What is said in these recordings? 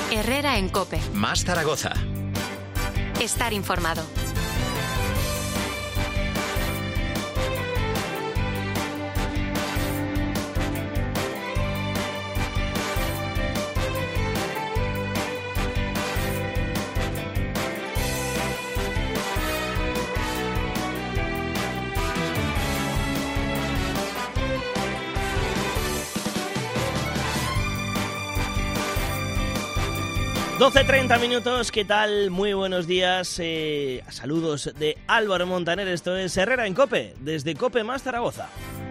Herrera en COPE. Más Zaragoza. Estar informado. ...12:30, ¿qué tal? Muy buenos días, saludos de Álvaro Montaner, esto es Herrera en COPE, desde COPE Más Zaragoza.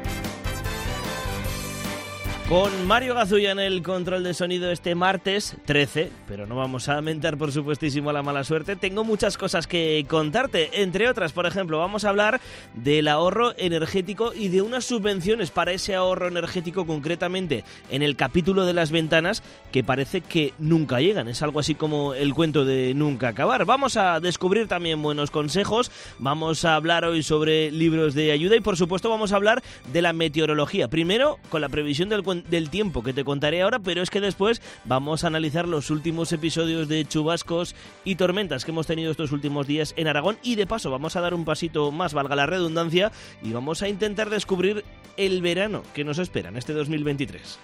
Con Mario Gazulla en el control de sonido este martes 13, pero no vamos a mentar por supuestísimo a la mala suerte. Tengo muchas cosas que contarte, entre otras, por ejemplo, vamos a hablar del ahorro energético y de unas subvenciones para ese ahorro energético, concretamente en el capítulo de las ventanas, que parece que nunca llegan. Es algo así como el cuento de nunca acabar. Vamos a descubrir también buenos consejos, vamos a hablar hoy sobre libros de ayuda y, por supuesto, vamos a hablar de la meteorología. Primero, con la previsión del tiempo que te contaré ahora, pero es que después vamos a analizar los últimos episodios de chubascos y tormentas que hemos tenido estos últimos días en Aragón y de paso vamos a dar un pasito más, valga la redundancia, y vamos a intentar descubrir el verano que nos espera en este 2023.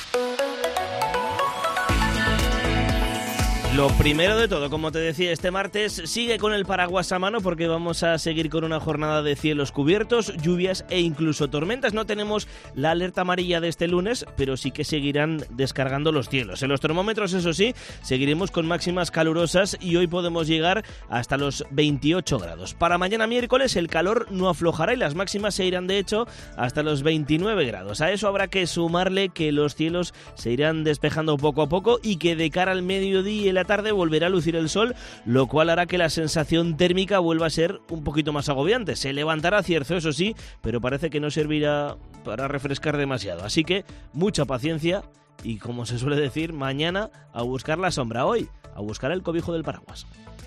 Lo primero de todo, como te decía, este martes sigue con el paraguas a mano porque vamos a seguir con una jornada de cielos cubiertos, lluvias e incluso tormentas. No tenemos la alerta amarilla de este lunes, pero sí que seguirán descargando los cielos. En los termómetros, eso sí, seguiremos con máximas calurosas y hoy podemos llegar hasta los 28 grados. Para mañana miércoles el calor no aflojará y las máximas se irán de hecho hasta los 29 grados. A eso habrá que sumarle que los cielos se irán despejando poco a poco y que de cara al mediodía y la tarde volverá a lucir el sol, lo cual hará que la sensación térmica vuelva a ser un poquito más agobiante. Se levantará cierzo, eso sí, pero parece que no servirá para refrescar demasiado. Así que mucha paciencia y, como se suele decir, mañana a buscar la sombra, hoy a buscar el cobijo del paraguas.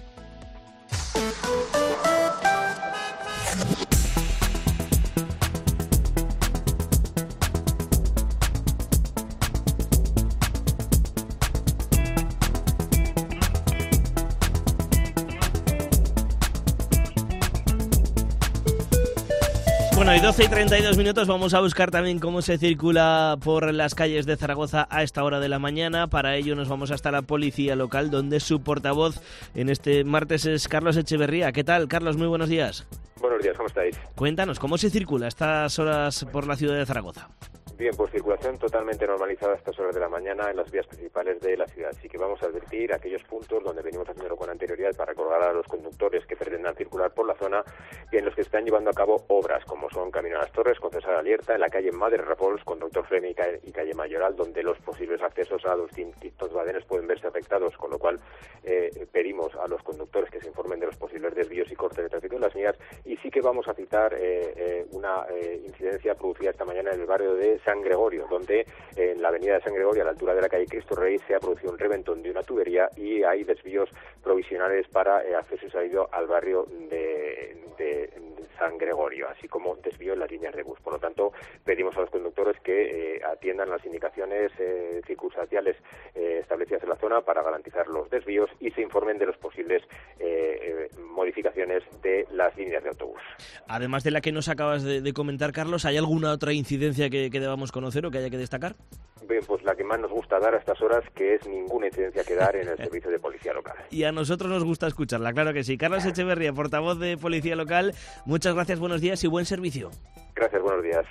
Bueno, y 12:32, vamos a buscar también cómo se circula por las calles de Zaragoza a esta hora de la mañana. Para ello nos vamos hasta la policía local, donde su portavoz en este martes es Carlos Echeverría. ¿Qué tal, Carlos? Muy buenos días. Buenos días, ¿cómo estáis? Cuéntanos, ¿cómo se circula a estas horas por la ciudad de Zaragoza? Bien, pues circulación totalmente normalizada a estas horas de la mañana en las vías principales de la ciudad. Así que vamos a advertir aquellos puntos donde venimos haciéndolo con anterioridad para recordar a los conductores que pretendan circular por la zona y en los que están llevando a cabo obras, como son Camino a las Torres, Concesada Alierta, en la calle Madre Rapols, con Doctor Fleming y calle Mayoral, donde los posibles accesos a los distintos badenes pueden verse afectados, con lo cual pedimos a los conductores que se informen de los posibles desvíos y cortes de tráfico en las vías. Y sí que vamos a citar una incidencia producida esta mañana en el barrio de San Gregorio, donde en la avenida de San Gregorio, a la altura de la calle Cristo Rey, se ha producido un reventón de una tubería y hay desvíos provisionales para acceso y salida al barrio de San Gregorio, así como desvío en las líneas de bus. Por lo tanto, pedimos a los conductores que atiendan las indicaciones circunstanciales establecidas en la zona para garantizar los desvíos y se informen de los posibles modificaciones de las líneas de autobús. Además de la que nos acabas de comentar, Carlos, ¿hay alguna otra incidencia que debamos conocer o que haya que destacar? Bien, pues la que más nos gusta dar a estas horas, que es ninguna incidencia que dar en el servicio de policía local. Y a nosotros nos gusta escucharla, claro que sí. Carlos Echeverría, portavoz de Policía Local, muchas gracias, buenos días y buen servicio. Gracias, buenos días.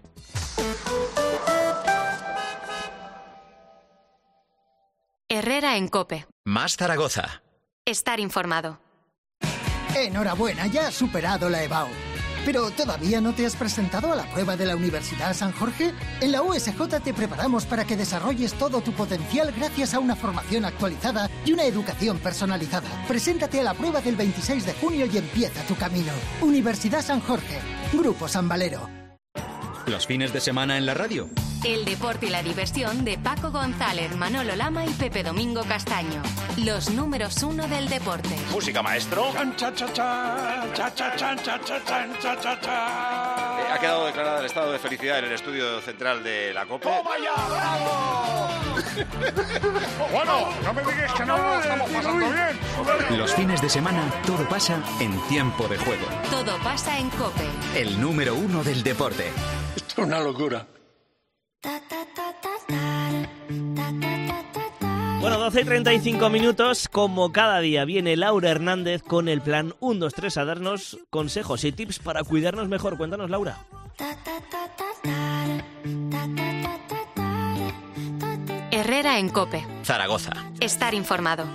Herrera en COPE. Más Zaragoza. Estar informado. Enhorabuena, ya has superado la EBAU. ¿Pero todavía no te has presentado a la prueba de la Universidad San Jorge? En la USJ te preparamos para que desarrolles todo tu potencial gracias a una formación actualizada y una educación personalizada. Preséntate a la prueba del 26 de junio y empieza tu camino. Universidad San Jorge. Grupo San Valero. Los fines de semana en la radio. El deporte y la diversión de Paco González, Manolo Lama y Pepe Domingo Castaño. Los números 1 del deporte. Música, maestro. Ha quedado declarado el estado de felicidad en el estudio central de la COPE. ¡Toma ya, bravo! Bueno, no me digas que no lo estamos pasando bien. Los fines de semana todo pasa en Tiempo de Juego. Todo pasa en COPE. El número 1 del deporte. Esto es una locura. Bueno, 12:35, como cada día viene Laura Hernández con el plan 1, 2, 3 a darnos consejos y tips para cuidarnos mejor. Cuéntanos, Laura. Herrera en COPE. Zaragoza. Estar informado.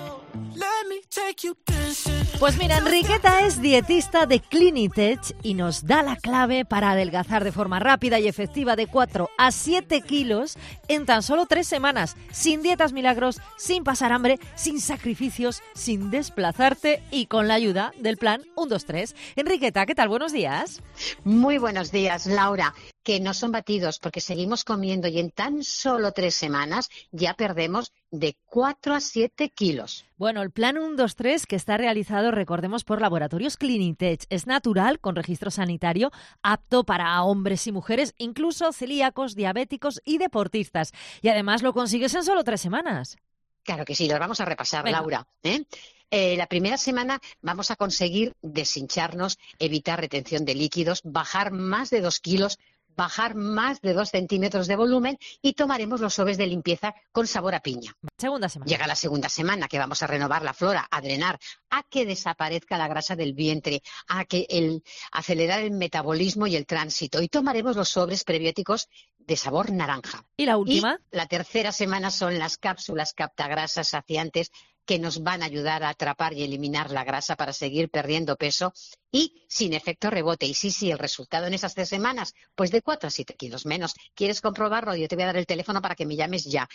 Pues mira, Enriqueta es dietista de Clinitech y nos da la clave para adelgazar de forma rápida y efectiva de 4 a 7 kilos en tan solo 3 semanas, sin dietas milagros, sin pasar hambre, sin sacrificios, sin desplazarte y con la ayuda del plan 1, 2, 3. Enriqueta, ¿qué tal? Buenos días. Muy buenos días, Laura. Que no son batidos porque seguimos comiendo y en tan solo 3 semanas ya perdemos de 4 a 7 kilos. Bueno, el plan 1, 2, 3 que está realizado, recordemos, por Laboratorios Clinitech, es natural, con registro sanitario, apto para hombres y mujeres, incluso celíacos, diabéticos y deportistas. Y además lo consigues en solo 3 semanas. Claro que sí, los vamos a repasar, Venga. Laura. La primera semana vamos a conseguir deshincharnos, evitar retención de líquidos, bajar más de 2 kilos, bajar más de 2 centímetros de volumen y tomaremos los sobres de limpieza con sabor a piña. Segunda semana. Llega la segunda semana que vamos a renovar la flora, a drenar, a que desaparezca la grasa del vientre, a que acelerar el metabolismo y el tránsito. Y tomaremos los sobres prebióticos de sabor naranja. ¿Y la última? Y la tercera semana son las cápsulas captagrasas saciantes que nos van a ayudar a atrapar y eliminar la grasa para seguir perdiendo peso y sin efecto rebote. Y sí, el resultado en esas 3 semanas, pues de 4 a 7 kilos menos. ¿Quieres comprobarlo? Yo te voy a dar el teléfono para que me llames ya.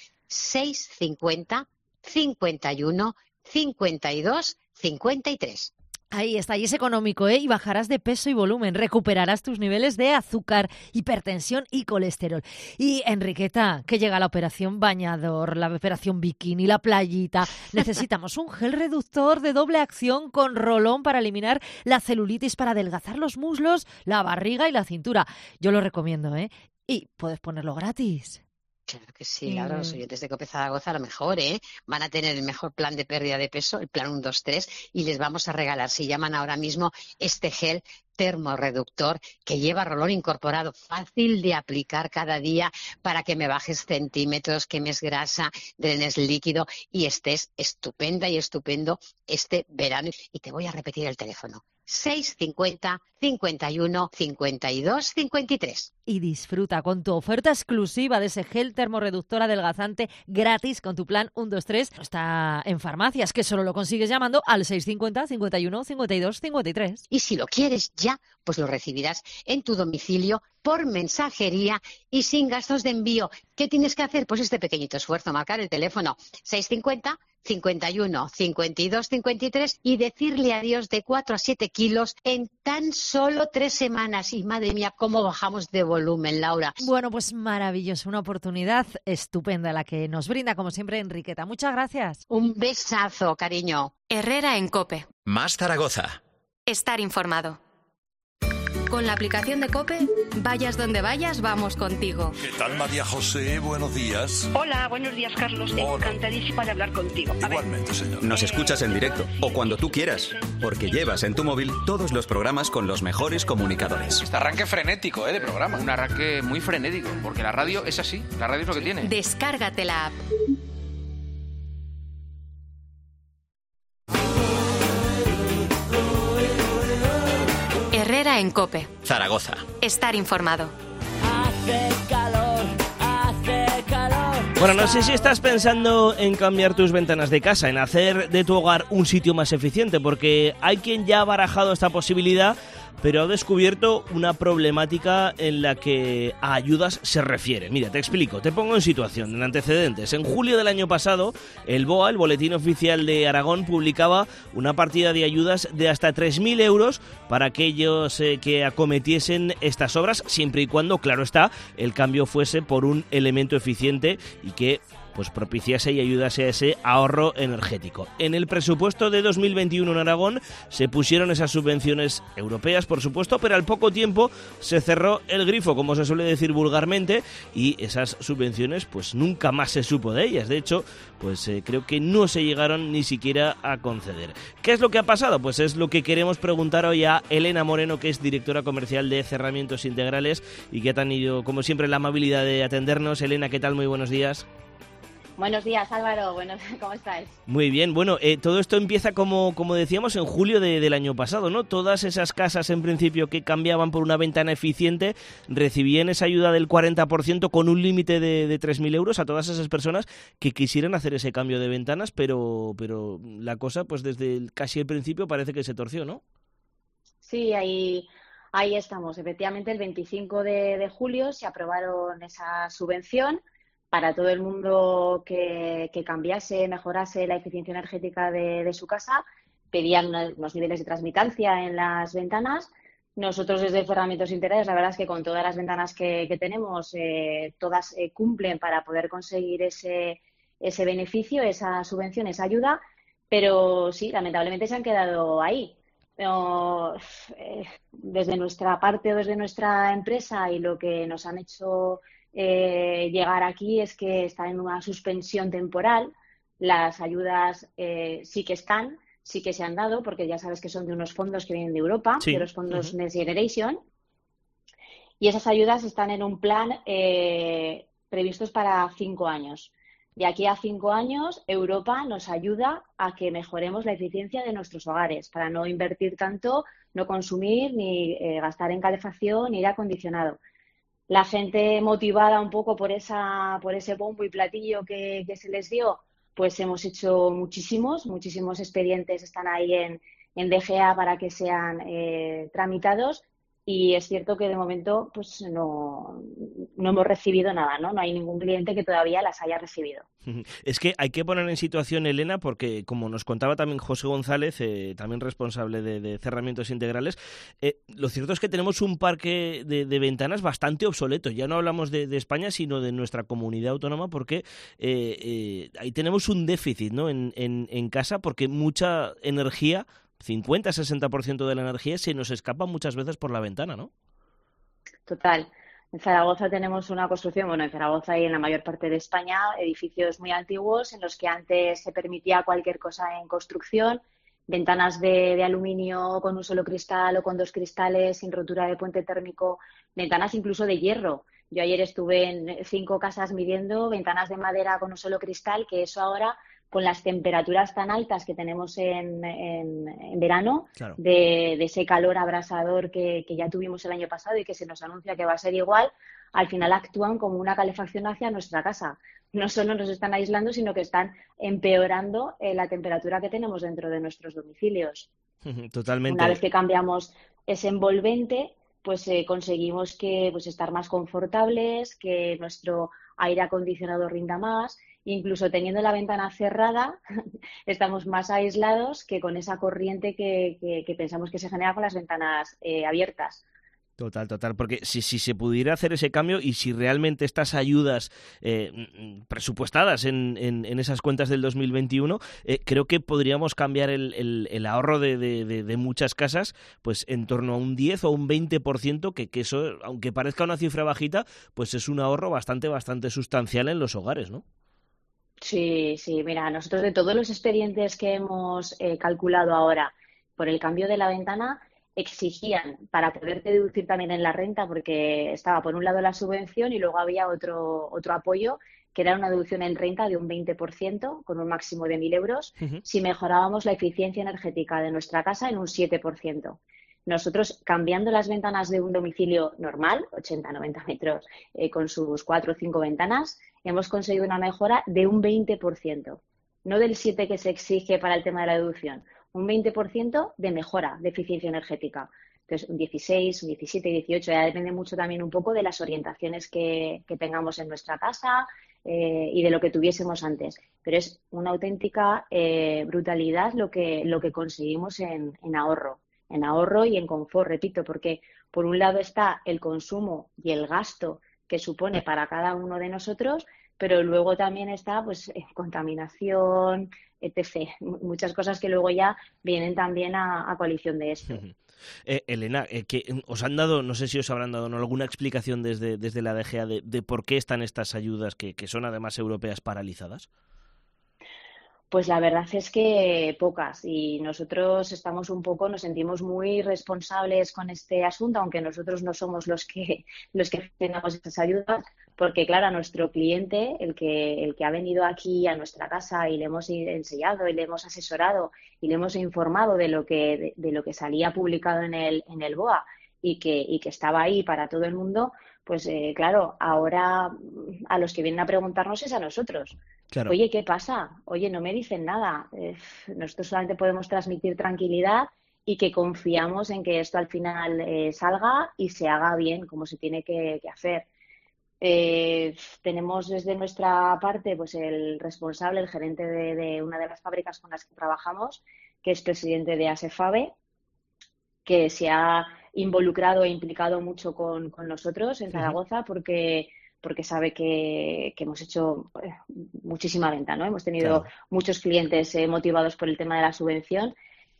650 51 52 53. Ahí está, y es económico, ¿eh? Y bajarás de peso y volumen, recuperarás tus niveles de azúcar, hipertensión y colesterol. Y Enriqueta, que llega la operación bañador, la operación bikini, la playita. Necesitamos un gel reductor de doble acción con rolón para eliminar la celulitis, para adelgazar los muslos, la barriga y la cintura. Yo lo recomiendo, ¿eh? Y puedes ponerlo gratis. Claro que sí, Laura, los oyentes de COPE Zaragoza a lo mejor, van a tener el mejor plan de pérdida de peso, el plan 1, 2, 3, y les vamos a regalar, si llaman ahora mismo, este gel termorreductor que lleva rolón incorporado, fácil de aplicar cada día para que me bajes centímetros, quemes grasa, drenes líquido y estés estupenda y estupendo este verano. Y te voy a repetir el teléfono. 650 51 52 53. Y disfruta con tu oferta exclusiva de ese gel termorreductor adelgazante gratis con tu plan 1, 2, 3. Está en farmacias, que solo lo consigues llamando al 650 51 52 53. Y si lo quieres ya, pues lo recibirás en tu domicilio por mensajería y sin gastos de envío. ¿Qué tienes que hacer? Pues este pequeñito esfuerzo, marcar el teléfono 650 51 52 53 y decirle adiós de 4 a 7 kilos en tan solo 3 semanas. Y madre mía, cómo bajamos de volumen, Laura. Bueno, pues maravilloso, una oportunidad estupenda la que nos brinda, como siempre, Enriqueta. Muchas gracias. Un besazo, cariño. Herrera en COPE. Más Zaragoza. Estar informado. Con la aplicación de COPE, vayas donde vayas, vamos contigo. ¿Qué tal, María José? Buenos días. Hola, buenos días, Carlos. Hola. Encantadísima de hablar contigo. Igualmente, señor. Nos escuchas en directo o cuando tú quieras, porque llevas en tu móvil todos los programas con los mejores comunicadores. Este arranque frenético, de programa. Un arranque muy frenético, porque la radio es así. La radio es lo que tiene. Descárgate la app. Herrera en COPE. Zaragoza. Estar informado. Bueno, no sé si estás pensando en cambiar tus ventanas de casa, en hacer de tu hogar un sitio más eficiente, porque hay quien ya ha barajado esta posibilidad, pero ha descubierto una problemática en la que a ayudas se refiere. Mira, te explico, te pongo en situación, en antecedentes. En julio del año pasado, el BOA, el Boletín Oficial de Aragón, publicaba una partida de ayudas de hasta 3.000 euros para aquellos que acometiesen estas obras, siempre y cuando, claro está, el cambio fuese por un elemento eficiente y que pues propiciase y ayudase a ese ahorro energético. En el presupuesto de 2021 en Aragón se pusieron esas subvenciones europeas, por supuesto, pero al poco tiempo se cerró el grifo, como se suele decir vulgarmente, y esas subvenciones pues nunca más se supo de ellas. De hecho, pues creo que no se llegaron ni siquiera a conceder. ¿Qué es lo que ha pasado? Pues es lo que queremos preguntar hoy a Elena Moreno, que es directora comercial de Cerramientos Integrales y que ha tenido, como siempre, la amabilidad de atendernos. Elena, ¿qué tal? Muy buenos días. Buenos días, Álvaro. ¿Cómo estáis? Muy bien. Bueno, todo esto empieza, como decíamos, en julio del año pasado, ¿no? Todas esas casas, en principio, que cambiaban por una ventana eficiente, recibían esa ayuda del 40% con un límite de 3.000 euros a todas esas personas que quisieran hacer ese cambio de ventanas, pero la cosa, pues desde casi el principio parece que se torció, ¿no? Sí, ahí estamos. Efectivamente, el 25 de julio se aprobaron esa subvención para todo el mundo que cambiase, mejorase la eficiencia energética de su casa. Pedían unos niveles de transmitancia en las ventanas. Nosotros desde Cerramientos Integrales, la verdad es que con todas las ventanas que tenemos, todas cumplen para poder conseguir ese beneficio, esa subvención, esa ayuda, pero sí, lamentablemente se han quedado ahí. Desde nuestra parte o desde nuestra empresa y lo que nos han hecho llegar aquí es que está en una suspensión temporal. Las ayudas sí que se han dado, porque ya sabes que son de unos fondos que vienen de Europa, sí, de los fondos Next Generation, y esas ayudas están en un plan previstos para 5 años. De aquí a 5 años, Europa nos ayuda a que mejoremos la eficiencia de nuestros hogares, para no invertir tanto, no consumir, ni gastar en calefacción, ni aire acondicionado. La gente motivada un poco por ese bombo y platillo que se les dio, pues hemos hecho muchísimos expedientes, están ahí en DGA para que sean tramitados. Y es cierto que de momento pues no hemos recibido nada, ¿no? No hay ningún cliente que todavía las haya recibido. Es que hay que poner en situación, Elena, porque como nos contaba también José González, también responsable de Cerramientos Integrales, lo cierto es que tenemos un parque de ventanas bastante obsoleto. Ya no hablamos de España, sino de nuestra comunidad autónoma, porque ahí tenemos un déficit, ¿no? en casa, porque mucha energía, 50-60% de la energía, se nos escapa muchas veces por la ventana, ¿no? Total. En Zaragoza tenemos una construcción, en Zaragoza y en la mayor parte de España, edificios muy antiguos en los que antes se permitía cualquier cosa en construcción, ventanas de aluminio con un solo cristal o con 2 cristales sin rotura de puente térmico, ventanas incluso de hierro. Yo ayer estuve en 5 casas midiendo ventanas de madera con un solo cristal, que eso ahora, con las temperaturas tan altas que tenemos en verano, claro, de ese calor abrasador que ya tuvimos el año pasado y que se nos anuncia que va a ser igual, al final actúan como una calefacción hacia nuestra casa. No solo nos están aislando, sino que están empeorando la temperatura que tenemos dentro de nuestros domicilios. Totalmente. Una vez que cambiamos ese envolvente, pues conseguimos que estar más confortables, que nuestro aire acondicionado rinda más. Incluso teniendo la ventana cerrada, estamos más aislados que con esa corriente que pensamos que se genera con las ventanas abiertas. Total, porque si se pudiera hacer ese cambio y si realmente estas ayudas presupuestadas en esas cuentas del 2021, creo que podríamos cambiar el ahorro de muchas casas pues en torno a un 10 o un 20%, que eso, aunque parezca una cifra bajita, pues es un ahorro bastante sustancial en los hogares, ¿no? Sí, mira, nosotros de todos los expedientes que hemos calculado ahora por el cambio de la ventana, exigían para poderte deducir también en la renta, porque estaba por un lado la subvención y luego había otro apoyo, que era una deducción en renta de un 20% con un máximo de 1.000 euros, si mejorábamos la eficiencia energética de nuestra casa en un 7%. Nosotros, cambiando las ventanas de un domicilio normal, 80-90 metros, con sus 4 o 5 ventanas, hemos conseguido una mejora de un 20%, no del 7% que se exige para el tema de la deducción, un 20% de mejora de eficiencia energética. Entonces, un 16, un 17, 18, ya depende mucho también un poco de las orientaciones que tengamos en nuestra casa y de lo que tuviésemos antes. Pero es una auténtica brutalidad lo que conseguimos en ahorro y en confort, repito, porque por un lado está el consumo y el gasto que supone para cada uno de nosotros, pero luego también está pues contaminación, etc. Muchas cosas que luego ya vienen también a colisión de esto. Elena, que os han dado, no sé si os habrán dado alguna explicación desde la DGA de por qué están estas ayudas que son además europeas paralizadas. Pues la verdad es que pocas, y nosotros nos sentimos muy responsables con este asunto, aunque nosotros no somos los que gestionamos estas ayudas, porque claro, a nuestro cliente, el que ha venido aquí a nuestra casa y le hemos enseñado y le hemos asesorado y le hemos informado de lo que salía publicado en el BOA y que estaba ahí para todo el mundo, pues claro, ahora a los que vienen a preguntarnos es a nosotros. Claro. Oye, ¿qué pasa? Oye, no me dicen nada. Nosotros solamente podemos transmitir tranquilidad y que confiamos en que esto al final salga y se haga bien, como se tiene que hacer. Tenemos desde nuestra parte pues el responsable, el gerente de una de las fábricas con las que trabajamos, que es presidente de ASEFABE, que se ha involucrado e implicado mucho con nosotros en Zaragoza porque sabe que hemos hecho muchísima venta, ¿no? Hemos tenido muchos clientes motivados por el tema de la subvención,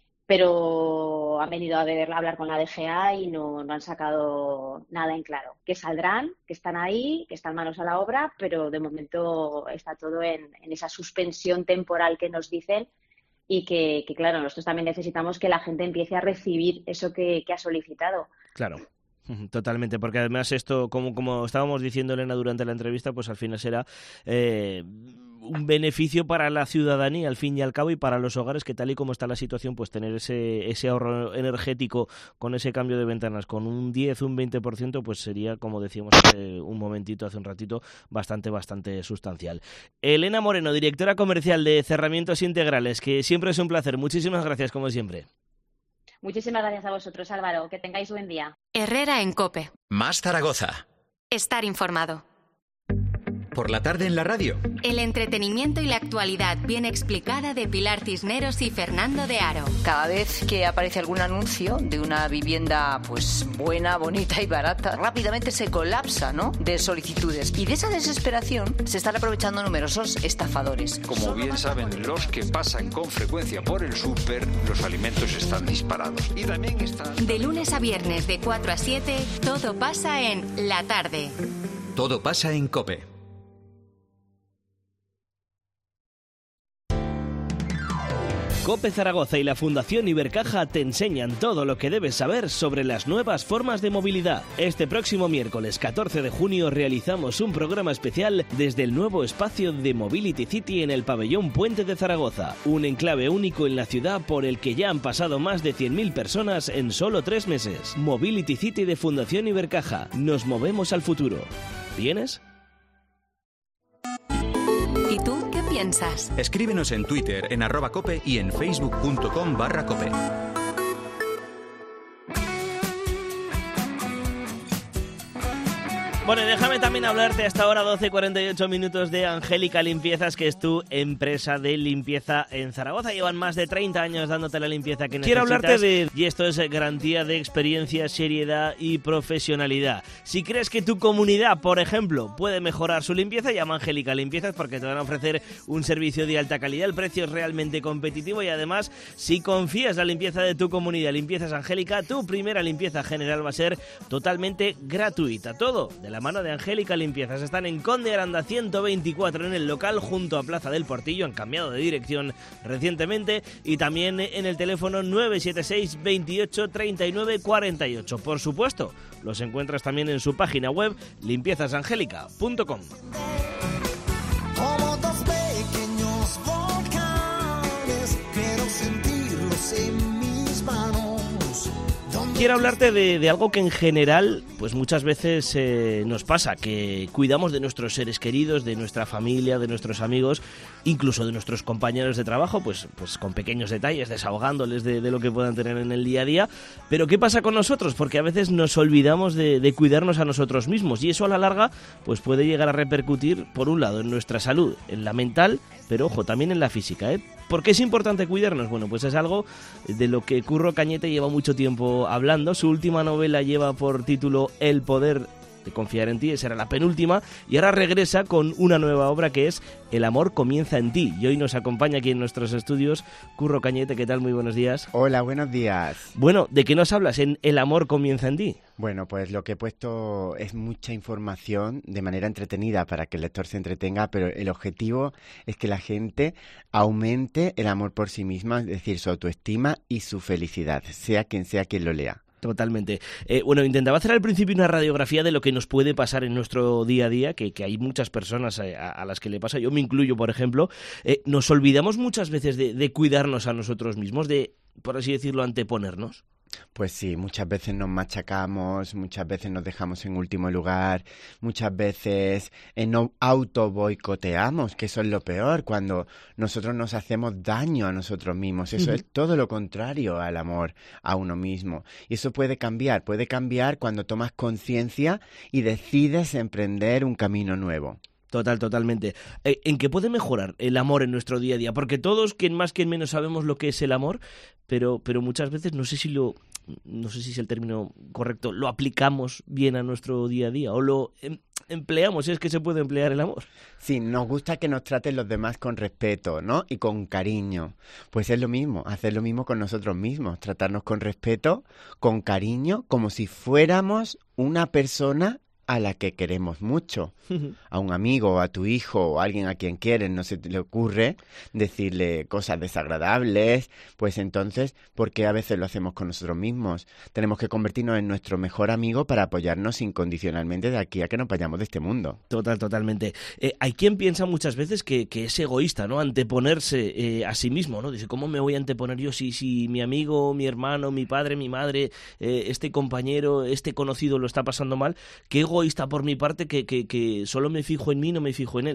pero han venido a hablar con la DGA y no han sacado nada en claro. Que saldrán, que están ahí, que están manos a la obra, pero de momento está todo en esa suspensión temporal que nos dicen y que claro, nosotros también necesitamos que la gente empiece a recibir eso que ha solicitado. Claro. Totalmente, porque además esto, como estábamos diciendo, Elena, durante la entrevista, pues al final será un beneficio para la ciudadanía, al fin y al cabo, y para los hogares, que tal y como está la situación, pues tener ese ahorro energético con ese cambio de ventanas, con un 10, un 20%, pues sería, como decíamos hace un ratito, bastante sustancial. Elena Moreno, directora comercial de Cerramientos Integrales, que siempre es un placer. Muchísimas gracias, como siempre. Muchísimas gracias a vosotros, Álvaro. Que tengáis buen día. Herrera en COPE. Más Zaragoza. Estar informado. Por la tarde en la radio. El entretenimiento y la actualidad bien explicada de Pilar Cisneros y Fernando de Aro. Cada vez que aparece algún anuncio de una vivienda pues buena, bonita y barata, rápidamente se colapsa, ¿no?, de solicitudes. Y de esa desesperación se están aprovechando numerosos estafadores. Como bien saben los que pasan con frecuencia por el súper, los alimentos están disparados. Y también están... De lunes a viernes de 4 a 7, todo pasa en La Tarde. Todo pasa en COPE. COPE Zaragoza y la Fundación Ibercaja te enseñan todo lo que debes saber sobre las nuevas formas de movilidad. Este próximo miércoles 14 de junio realizamos un programa especial desde el nuevo espacio de Mobility City en el pabellón Puente de Zaragoza, un enclave único en la ciudad por el que ya han pasado más de 100.000 personas en solo 3 meses. Mobility City de Fundación Ibercaja. Nos movemos al futuro. ¿Vienes? ¿Y tú qué piensas? Escríbenos en Twitter, en @cope y en facebook.com/cope. Bueno, déjame también hablarte hasta ahora 12:48 minutos de Angélica Limpiezas, que es tu empresa de limpieza en Zaragoza. Llevan más de 30 años dándote la limpieza que necesitas. Quiero hablarte y esto es garantía de experiencia, seriedad y profesionalidad. Si crees que tu comunidad, por ejemplo, puede mejorar su limpieza, llama a Angélica Limpiezas porque te van a ofrecer un servicio de alta calidad. El precio es realmente competitivo y además, si confías la limpieza de tu comunidad, Limpiezas Angélica, tu primera limpieza general va a ser totalmente gratuita. Todo de la mano de Angélica Limpiezas. Están en Conde Aranda 124 en el local junto a Plaza del Portillo. Han cambiado de dirección recientemente y también en el teléfono 976 28 39 48. Por supuesto, los encuentras también en su página web limpiezasangélica.com. Como dos pequeños volcanes, quiero sentirlos en mis manos. Quiero hablarte de algo que en general, pues muchas veces nos pasa, que cuidamos de nuestros seres queridos, de nuestra familia, de nuestros amigos, incluso de nuestros compañeros de trabajo, pues con pequeños detalles, desahogándoles de lo que puedan tener en el día a día. Pero ¿qué pasa con nosotros? Porque a veces nos olvidamos de cuidarnos a nosotros mismos y eso a la larga pues puede llegar a repercutir, por un lado, en nuestra salud, en la mental, pero ojo, también en la física, ¿eh? ¿Por qué es importante cuidarnos? Bueno, pues es algo de lo que Curro Cañete lleva mucho tiempo hablando. Su última novela lleva por título El poder de confiar en ti, esa era la penúltima, y ahora regresa con una nueva obra que es El amor comienza en ti. Y hoy nos acompaña aquí en nuestros estudios Curro Cañete. ¿Qué tal? Muy buenos días. Hola, buenos días. Bueno, ¿de qué nos hablas en El amor comienza en ti? Bueno, pues lo que he puesto es mucha información de manera entretenida para que el lector se entretenga, pero el objetivo es que la gente aumente el amor por sí misma, es decir, su autoestima y su felicidad, sea quien lo lea. Totalmente. Bueno, intentaba hacer al principio una radiografía de lo que nos puede pasar en nuestro día a día, que hay muchas personas a las que le pasa, yo me incluyo, por ejemplo. Nos olvidamos muchas veces de cuidarnos a nosotros mismos, de, por así decirlo, anteponernos. Pues sí, muchas veces nos machacamos, muchas veces nos dejamos en último lugar, muchas veces nos auto-boicoteamos, que eso es lo peor, cuando nosotros nos hacemos daño a nosotros mismos. Eso es todo lo contrario al amor a uno mismo. Y eso puede cambiar cuando tomas conciencia y decides emprender un camino nuevo. Totalmente. ¿En qué puede mejorar el amor en nuestro día a día? Porque todos, quien más, quien menos, sabemos lo que es el amor, pero muchas veces no sé si es el término correcto, lo aplicamos bien a nuestro día a día o lo empleamos, si es que se puede emplear el amor. Sí, nos gusta que nos traten los demás con respeto, ¿no? Y con cariño. Pues es lo mismo, hacer lo mismo con nosotros mismos, tratarnos con respeto, con cariño, como si fuéramos una persona a la que queremos mucho, a un amigo, a tu hijo o a alguien a quien quieres, no se te ocurre decirle cosas desagradables, pues entonces, ¿por qué a veces lo hacemos con nosotros mismos? Tenemos que convertirnos en nuestro mejor amigo para apoyarnos incondicionalmente de aquí a que nos vayamos de este mundo. Totalmente. Hay quien piensa muchas veces que es egoísta, ¿no? Anteponerse a sí mismo, ¿no? Dice, ¿cómo me voy a anteponer yo si mi amigo, mi hermano, mi padre, mi madre, este compañero, este conocido lo está pasando mal? ¿Qué egoísta por mi parte que solo me fijo en mí, no me fijo en él?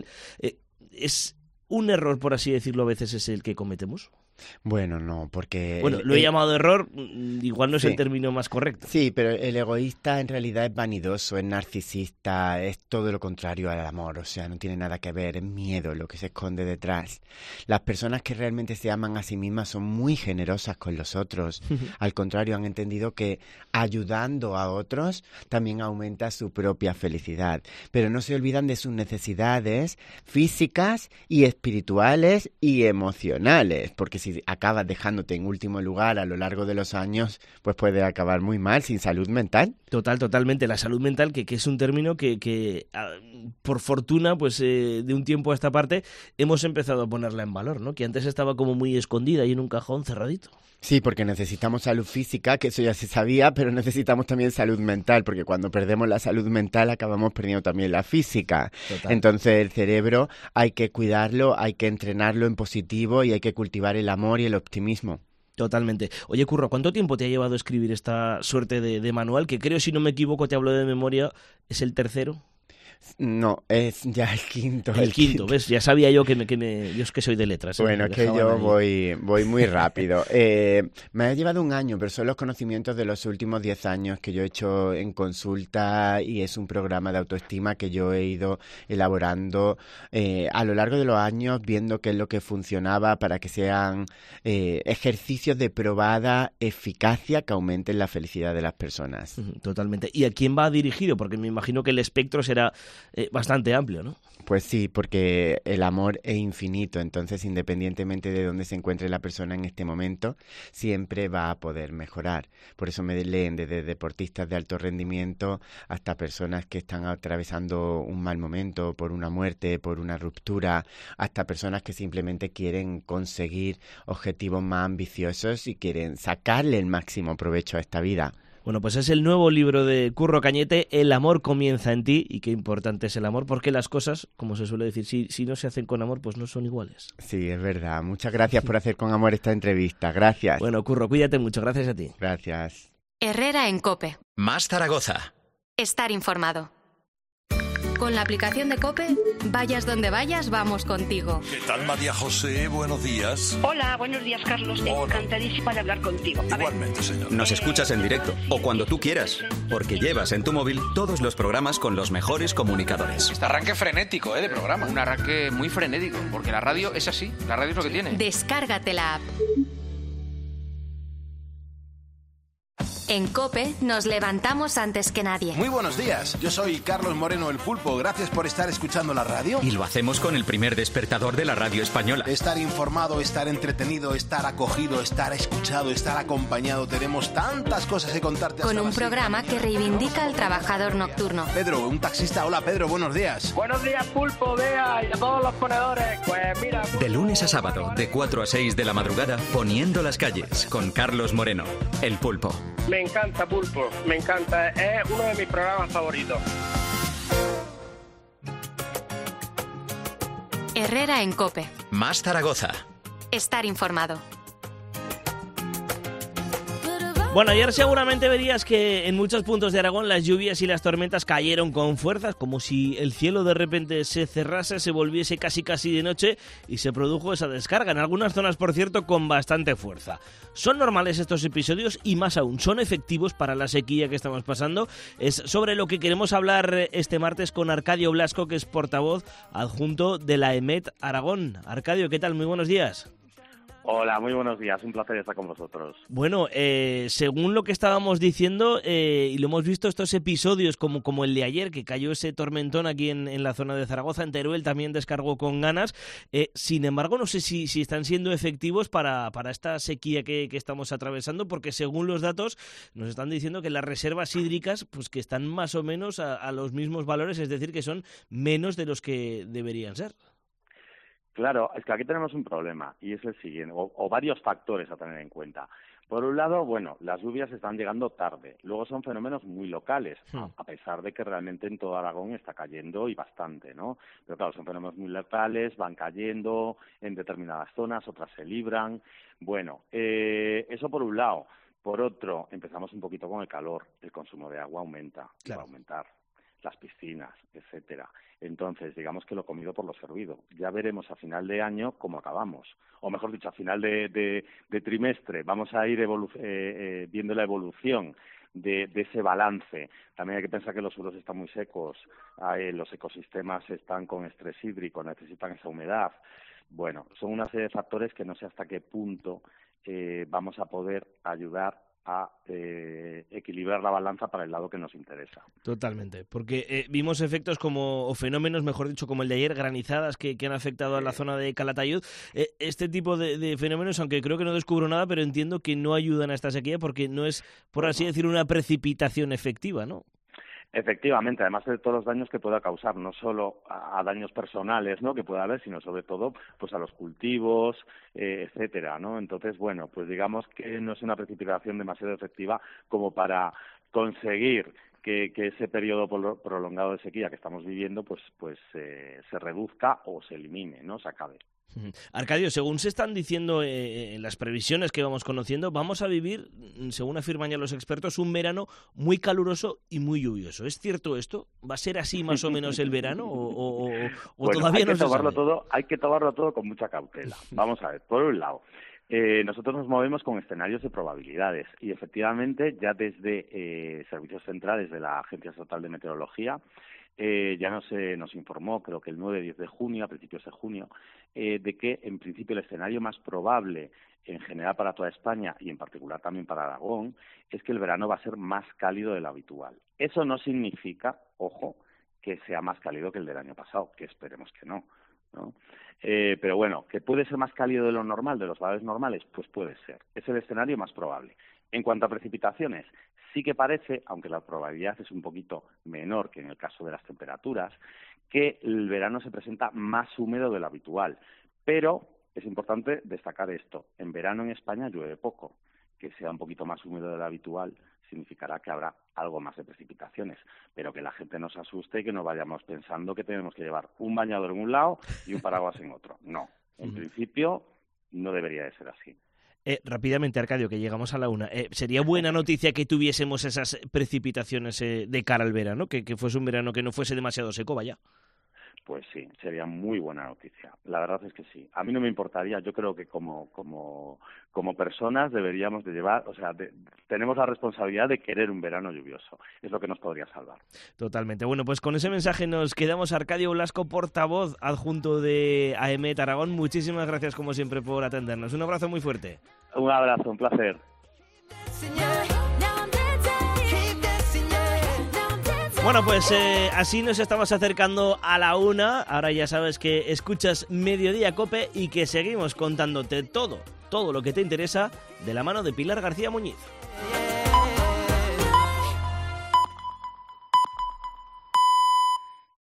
Es un error, por así decirlo, a veces es el que cometemos. Bueno, no, porque... Bueno, lo he llamado error, igual no es el término más correcto. Sí, pero el egoísta en realidad es vanidoso, es narcisista, es todo lo contrario al amor, o sea, no tiene nada que ver, es miedo lo que se esconde detrás. Las personas que realmente se aman a sí mismas son muy generosas con los otros. Al contrario, han entendido que ayudando a otros también aumenta su propia felicidad. Pero no se olvidan de sus necesidades físicas y espirituales y emocionales, porque si acabas dejándote en último lugar a lo largo de los años, pues puede acabar muy mal, sin salud mental. Totalmente. La salud mental, que es un término que por fortuna, pues de un tiempo a esta parte, hemos empezado a ponerla en valor, ¿no? Que antes estaba como muy escondida y en un cajón cerradito. Sí, porque necesitamos salud física, que eso ya se sabía, pero necesitamos también salud mental, porque cuando perdemos la salud mental acabamos perdiendo también la física. Total. Entonces el cerebro hay que cuidarlo, hay que entrenarlo en positivo y hay que cultivar el amor y el optimismo. Totalmente. Oye, Curro, ¿cuánto tiempo te ha llevado a escribir esta suerte de manual? Que creo, si no me equivoco, te hablo de memoria, ¿es el tercero? No, es ya el quinto. El quinto, ¿ves? Ya sabía yo yo es que soy de letras. Bueno, es que yo voy muy rápido. Me ha llevado un año, pero son los conocimientos de los últimos 10 años que yo he hecho en consulta y es un programa de autoestima que yo he ido elaborando a lo largo de los años, viendo qué es lo que funcionaba para que sean ejercicios de probada eficacia que aumenten la felicidad de las personas. Totalmente. ¿Y a quién va dirigido? Porque me imagino que el espectro será bastante amplio, ¿no? Pues sí, porque el amor es infinito, entonces independientemente de dónde se encuentre la persona en este momento, siempre va a poder mejorar. Por eso me leen desde deportistas de alto rendimiento hasta personas que están atravesando un mal momento por una muerte, por una ruptura, hasta personas que simplemente quieren conseguir objetivos más ambiciosos y quieren sacarle el máximo provecho a esta vida. Bueno, pues es el nuevo libro de Curro Cañete, El amor comienza en ti, y qué importante es el amor, porque las cosas, como se suele decir, si no se hacen con amor, pues no son iguales. Sí, es verdad. Muchas gracias por hacer con amor esta entrevista. Gracias. Bueno, Curro, cuídate mucho. Gracias a ti. Gracias. Herrera en COPE. Más Zaragoza. Estar informado. Con la aplicación de COPE, vayas donde vayas, vamos contigo. ¿Qué tal, María José? Buenos días. Hola, buenos días, Carlos. Encantadísima de hablar contigo. Igualmente, señor. Nos escuchas en directo o cuando tú quieras, porque llevas en tu móvil todos los programas con los mejores comunicadores. Este arranque frenético, de programa. Un arranque muy frenético, porque la radio es así. La radio es lo que tiene. Descárgate la app. En COPE nos levantamos antes que nadie. Muy buenos días, yo soy Carlos Moreno el Pulpo, gracias por estar escuchando la radio. Y lo hacemos con el primer despertador de la radio española. Estar informado, estar entretenido, estar acogido, estar escuchado, estar acompañado, tenemos tantas cosas que contarte. Con un programa que reivindica al trabajador nocturno. Pedro, un taxista, hola Pedro, buenos días. Buenos días Pulpo, Bea y a todos los ponedores, pues mira... De lunes a sábado, de 4 a 6 de la madrugada, Poniendo las calles, con Carlos Moreno, el Pulpo. Me encanta Pulpo, me encanta, es uno de mis programas favoritos. Herrera en COPE. Más Zaragoza. Estar informado. Bueno, ayer seguramente verías que en muchos puntos de Aragón las lluvias y las tormentas cayeron con fuerzas, como si el cielo de repente se cerrase, se volviese casi de noche y se produjo esa descarga. En algunas zonas, por cierto, con bastante fuerza. ¿Son normales estos episodios? Y más aún, ¿son efectivos para la sequía que estamos pasando? Es sobre lo que queremos hablar este martes con Arcadio Blasco, que es portavoz adjunto de la EMET Aragón. Arcadio, ¿qué tal? Muy buenos días. Hola, muy buenos días, un placer estar con vosotros. Bueno, según lo que estábamos diciendo, y lo hemos visto estos episodios como el de ayer, que cayó ese tormentón aquí en la zona de Zaragoza, en Teruel también descargó con ganas, sin embargo no sé si están siendo efectivos para esta sequía que estamos atravesando, porque según los datos nos están diciendo que las reservas hídricas pues que están más o menos a los mismos valores, es decir, que son menos de los que deberían ser. Claro, es que aquí tenemos un problema y es el siguiente, o varios factores a tener en cuenta. Por un lado, bueno, las lluvias están llegando tarde. Luego son fenómenos muy locales, a pesar de que realmente en todo Aragón está cayendo y bastante, ¿no? Pero claro, son fenómenos muy locales, van cayendo en determinadas zonas, otras se libran. Bueno, eso por un lado. Por otro, empezamos un poquito con el calor. El consumo de agua aumenta, va a aumentar. Las piscinas, etcétera. Entonces, digamos que lo comido por lo servido. Ya veremos a final de año cómo acabamos. O mejor dicho, a final de trimestre vamos a ir viendo la evolución de ese balance. También hay que pensar que los suelos están muy secos, los ecosistemas están con estrés hídrico, necesitan esa humedad. Bueno, son una serie de factores que no sé hasta qué punto vamos a poder ayudar a equilibrar la balanza para el lado que nos interesa. Totalmente, porque vimos efectos o fenómenos, mejor dicho, como el de ayer, granizadas que han afectado a la zona de Calatayud. Este tipo de fenómenos, aunque creo que no descubro nada, pero entiendo que no ayudan a esta sequía porque no es, por así decir, una precipitación efectiva, ¿no? Efectivamente, además de todos los daños que pueda causar, no solo a daños personales, ¿no?, que pueda haber, sino sobre todo pues a los cultivos, etcétera, ¿no? Entonces, bueno, pues digamos que no es una precipitación demasiado efectiva como para conseguir que ese periodo prolongado de sequía que estamos viviendo pues se reduzca o se elimine, ¿no?, se acabe. Arcadio, según se están diciendo las previsiones que vamos conociendo, vamos a vivir, según afirman ya los expertos, un verano muy caluroso y muy lluvioso. ¿Es cierto esto? ¿Va a ser así más o menos el verano o bueno, todavía no se sabe? Hay que tomarlo todo con mucha cautela. Vamos a ver, por un lado, nosotros nos movemos con escenarios de probabilidades y efectivamente ya desde servicios centrales de la Agencia Estatal de Meteorología ya nos informó, creo que el 9-10 de junio, a principios de junio, de que en principio el escenario más probable en general para toda España y en particular también para Aragón es que el verano va a ser más cálido de lo habitual. Eso no significa, ojo, que sea más cálido que el del año pasado, que esperemos que no, ¿no? Pero bueno, que puede ser más cálido de lo normal, de los valores normales, pues puede ser. Es el escenario más probable. En cuanto a precipitaciones, sí que parece, aunque la probabilidad es un poquito menor que en el caso de las temperaturas, que el verano se presenta más húmedo de lo habitual. Pero es importante destacar esto. En verano en España llueve poco. Que sea un poquito más húmedo de lo habitual significará que habrá algo más de precipitaciones. Pero que la gente no se asuste y que no vayamos pensando que tenemos que llevar un bañador en un lado y un paraguas en otro. No. En principio no debería de ser así. Rápidamente, Arcadio, que llegamos a la una. ¿Sería buena noticia que tuviésemos esas precipitaciones de cara al verano? Que fuese un verano que no fuese demasiado seco, vaya. Pues sí, sería muy buena noticia. La verdad es que sí. A mí no me importaría. Yo creo que como personas deberíamos de llevar, tenemos la responsabilidad de querer un verano lluvioso. Es lo que nos podría salvar. Totalmente. Bueno, pues con ese mensaje nos quedamos. Arcadio Blasco, portavoz adjunto de AEMET Aragón. Muchísimas gracias, como siempre, por atendernos. Un abrazo muy fuerte. Un abrazo, un placer. Bueno, pues así nos estamos acercando a la 1. Ahora ya sabes que escuchas Mediodía Cope y que seguimos contándote todo lo que te interesa de la mano de Pilar García Muñiz.